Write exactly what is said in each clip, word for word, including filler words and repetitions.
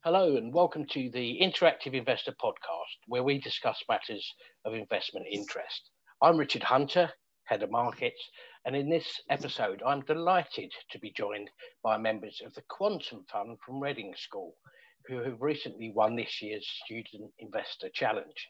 Hello and welcome to the Interactive Investor Podcast, where we discuss matters of investment interest. I'm Richard Hunter, Head of Markets, and in this episode, I'm delighted to be joined by members of the Quantum Fund from Reading School, who have recently won this year's Student Investor Challenge.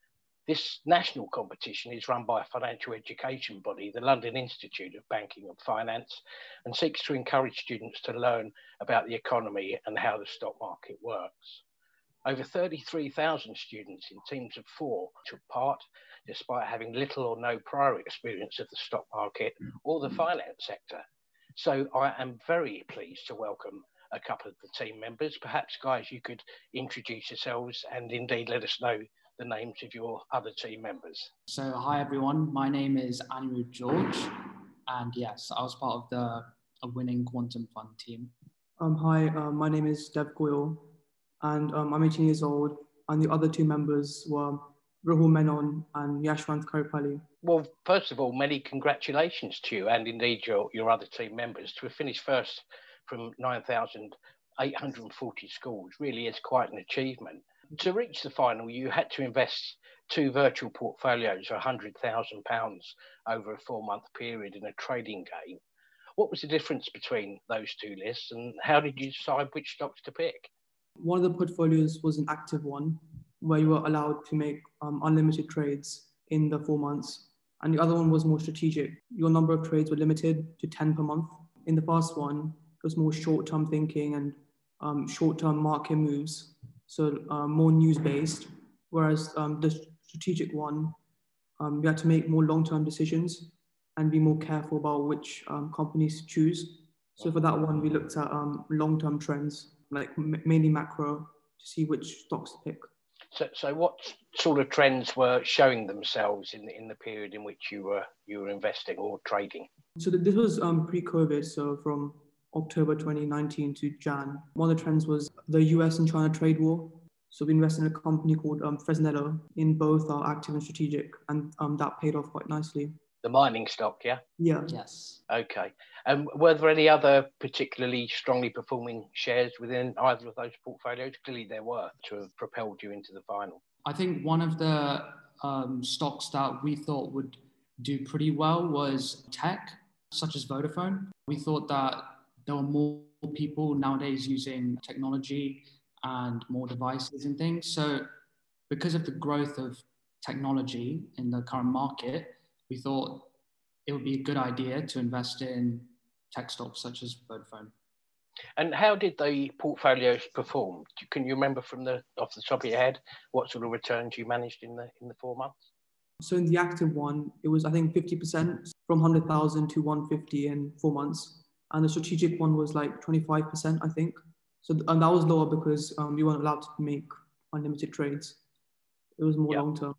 This national competition is run by a financial education body, the London Institute of Banking and Finance, and seeks to encourage students to learn about the economy and how the stock market works. Over thirty-three thousand students in teams of four took part, despite having little or no prior experience of the stock market or the finance sector. So I am very pleased to welcome a couple of the team members. Perhaps, guys, you could introduce yourselves and indeed let us know the names of your other team members. So, hi everyone, my name is Anirudh George, and yes, I was part of the a winning Quantum Fund team. Um, hi, uh, my name is Dev Goyal, and um, I'm eighteen years old, and the other two members were Rahul Menon and Yashwant Karipalli. Well, first of all, many congratulations to you and indeed your, your other team members. To have finished first from nine thousand eight hundred forty schools really is quite an achievement. To reach the final, you had to invest two virtual portfolios of one hundred thousand pounds over a four-month period in a trading game. What was the difference between those two lists and how did you decide which stocks to pick? One of the portfolios was an active one, where you were allowed to make um, unlimited trades in the four months. And the other one was more strategic. Your number of trades were limited to ten per month. In the first one, it was more short-term thinking and um, short-term market moves. So uh, more news-based, whereas um, the strategic one, um, you had to make more long-term decisions and be more careful about which um, companies to choose. So for that one, we looked at um, long-term trends, like m- mainly macro, to see which stocks to pick. So, so what sort of trends were showing themselves in the, in the period in which you were you were investing or trading? So th- this was um, pre-COVID, so from October twenty nineteen to Jan. One of the trends was the U S and China trade war. So we invested in a company called um, Fresnillo. In both are active and strategic, and um, that paid off quite nicely. The mining stock, yeah? Yeah. Yes. Okay. And um, were there any other particularly strongly performing shares within either of those portfolios? Clearly there were to have propelled you into the final. I think one of the um, stocks that we thought would do pretty well was tech, such as Vodafone. We thought that there were more people nowadays using technology and more devices and things. So because of the growth of technology in the current market, we thought it would be a good idea to invest in tech stocks such as Vodafone. And how did the portfolios perform? Can you remember from the off the top of your head what sort of returns you managed in the in the four months? So in the active one, it was I think fifty percent from one hundred thousand to one hundred fifty in four months, and the strategic one was like twenty-five percent, I think. So and that was lower because um, we weren't allowed to make unlimited trades. It was more Yep. long term.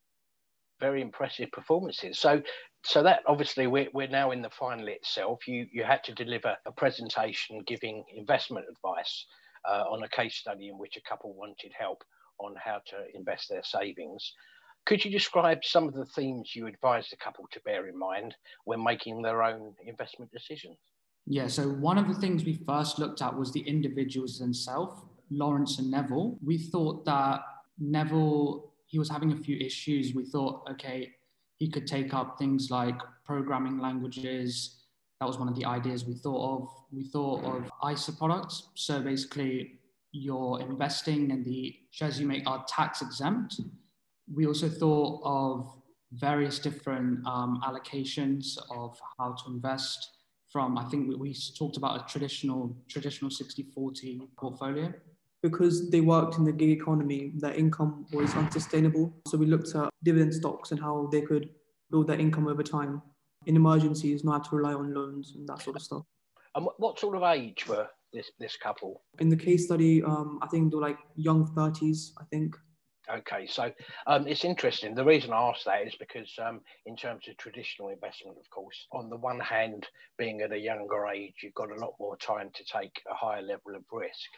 Very impressive performances. So, so that obviously we're we're now in the final itself. You you had to deliver a presentation giving investment advice uh, on a case study in which a couple wanted help on how to invest their savings. Could you describe some of the themes you advised the couple to bear in mind when making their own investment decisions? Yeah, so one of the things we first looked at was the individuals themselves, Lawrence and Neville. We thought that Neville, he was having a few issues. We thought, okay, he could take up things like programming languages. That was one of the ideas we thought of. We thought of I S A products. So basically, you're investing and the shares you make are tax exempt. We also thought of various different um, allocations of how to invest from, I think we, we talked about a traditional traditional sixty forty portfolio. Because they worked in the gig economy, their income was unsustainable. So we looked at dividend stocks and how they could build their income over time. In emergencies, not have to rely on loans and that sort of stuff. And what, what sort of age were this, this couple? In the case study, um, I think they were like young thirties, I think. Okay, so um, it's interesting. The reason I asked that is because um, in terms of traditional investment, of course, on the one hand, being at a younger age, you've got a lot more time to take a higher level of risk.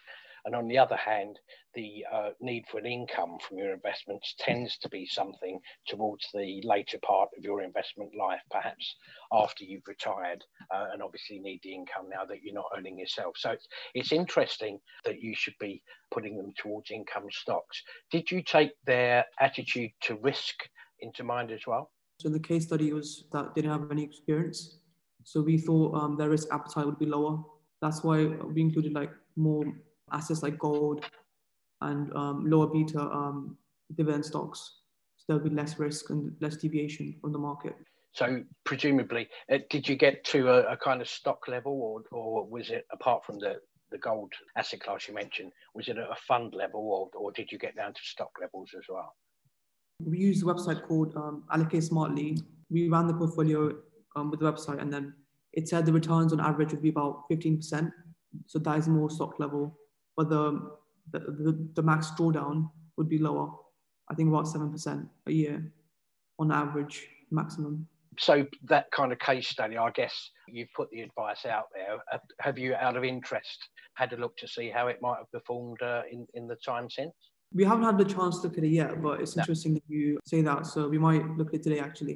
And on the other hand, the uh, need for an income from your investments tends to be something towards the later part of your investment life, perhaps after you've retired, uh, and obviously need the income now that you're not owning yourself. So it's, it's interesting that you should be putting them towards income stocks. Did you take their attitude to risk into mind as well? So the case study was that they didn't have any experience. So we thought um, their risk appetite would be lower. That's why we included like more assets like gold and um, lower beta um, dividend stocks. So there'll be less risk and less deviation from the market. So presumably, uh, did you get to a, a kind of stock level, or, or was it, apart from the, the gold asset class you mentioned, was it at a fund level, or, or did you get down to stock levels as well? We used a website called um, Allocate Smartly. We ran the portfolio um, with the website, and then it said the returns on average would be about fifteen percent. So that is more stock level, but the, the, the, the max drawdown would be lower. I think about seven percent a year on average maximum. So that kind of case study, I guess you've put the advice out there. Have you, out of interest, had a look to see how it might have performed uh, in, in the time since? We haven't had the chance to look at it yet, but it's No. interesting that you say that. So we might look at it today, actually.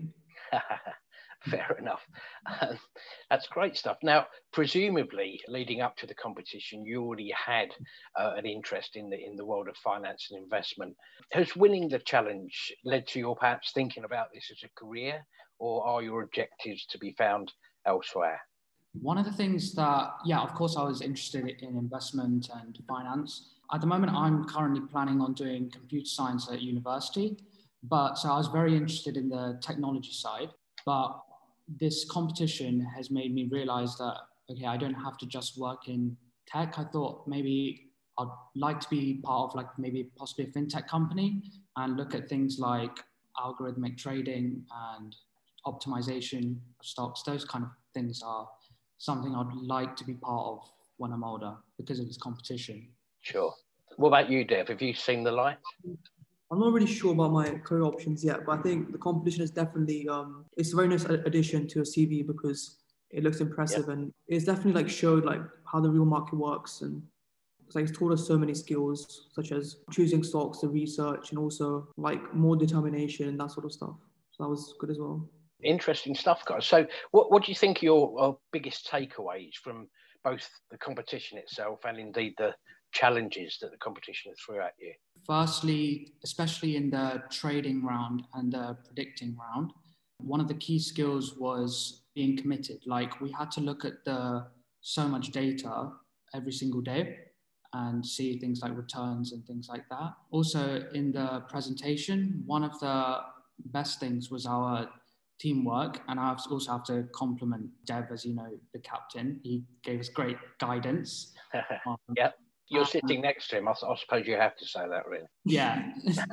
Fair enough. Um, that's great stuff. Now, presumably, leading up to the competition, you already had uh, an interest in the in the world of finance and investment. Has winning the challenge led to your perhaps thinking about this as a career, or are your objectives to be found elsewhere? One of the things that, yeah, of course, I was interested in investment and finance. At the moment, I'm currently planning on doing computer science at university, but so I was very interested in the technology side. But this competition has made me realize that, okay, I don't have to just work in tech. I thought maybe I'd like to be part of like maybe possibly a fintech company and look at things like algorithmic trading and optimization of stocks. Those kind of things are something I'd like to be part of when I'm older because of this competition. Sure. What about you, Dev? Have you seen the light? I'm not really sure about my career options yet, but I think the competition is definitely, um, it's a very nice addition to a C V because it looks impressive, yeah. And it's definitely like showed like how the real market works, and it's like it's taught us so many skills such as choosing stocks, the research, and also like more determination and that sort of stuff. So that was good as well. Interesting stuff, guys. So what, what do you think are your uh, biggest takeaways from both the competition itself and indeed the challenges that the competition threw at you? Firstly, especially in the trading round and the predicting round, one of the key skills was being committed. Like we had to look at the so much data every single day and see things like returns and things like that. Also in the presentation, one of the best things was our teamwork, and I also have to compliment Dev, as you know, the captain. He gave us great guidance. um, yep. You're uh, sitting next to him. I, I suppose you have to say that, really. Yeah.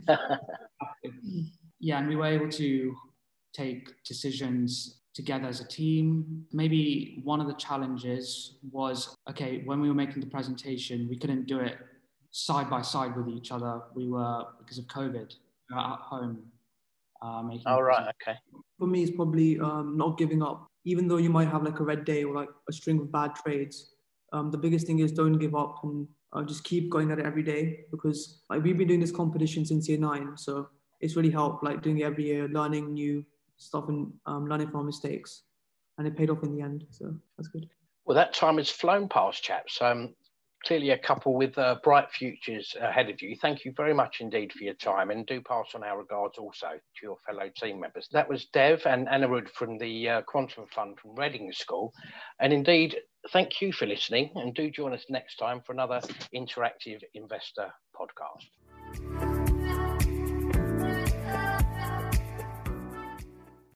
Yeah, and we were able to take decisions together as a team. Maybe one of the challenges was, okay, when we were making the presentation, we couldn't do it side by side with each other. We were, because of COVID, we were at home. Uh, making oh, right, okay. For me, it's probably um, not giving up. Even though you might have like a red day or like a string of bad trades, um, the biggest thing is don't give up and uh, just keep going at it every day, because like we've been doing this competition since year nine. So it's really helped, like doing it every year, learning new stuff and um, learning from our mistakes. And it paid off in the end. So that's good. Well, that time has flown past, chaps. Um, clearly a couple with uh, bright futures ahead of you. Thank you very much indeed for your time, and do pass on our regards also to your fellow team members. That was Dev and Anirudh from the uh, Quantum Fund from Reading School. And indeed, thank you for listening, and do join us next time for another interactive investor podcast.